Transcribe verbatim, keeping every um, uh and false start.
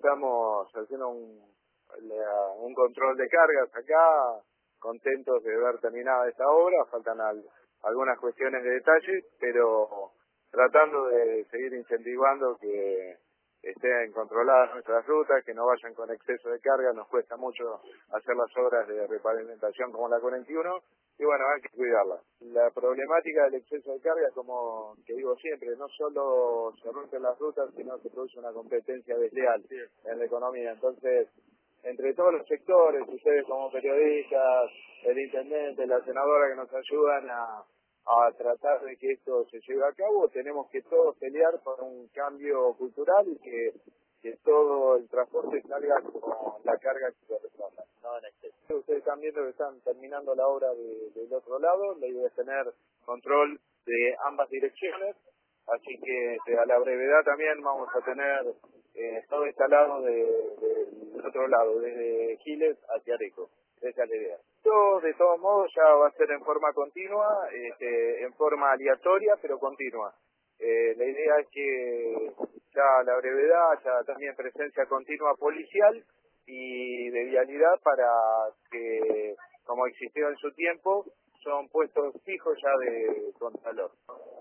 estamos haciendo un, la- un control de cargas acá, contentos de ver terminada esta obra, faltan al- algunas cuestiones de detalle, pero tratando de seguir incentivando que estén controladas nuestras rutas, que no vayan con exceso de carga. Nos cuesta mucho hacer las obras de repavimentación como la cuarenta y uno, y bueno, hay que cuidarla. La problemática del exceso de carga, como que digo siempre, no solo se rompen las rutas, sino se produce una competencia desleal en la economía. Entonces, entre todos los sectores, ustedes como periodistas, el intendente, la senadora que nos ayudan a, a tratar de que esto se lleve a cabo, tenemos que todos pelear por un cambio cultural y que, que todo el transporte salga con la carga que corresponda. No en exceso. Ustedes están viendo que están terminando la obra de- del otro lado, la idea es tener control de ambas direcciones, así que este, a la brevedad también vamos a tener eh, todo instalado de, de- del otro lado, desde Giles hacia Areco. Esa es la idea. Todo, de todos modos, ya va a ser en forma continua, este, en forma aleatoria, pero continua. Eh, la idea es que ya a la brevedad haya también presencia continua policial y de vialidad para que, como existió en su tiempo, son puestos fijos ya de contralor.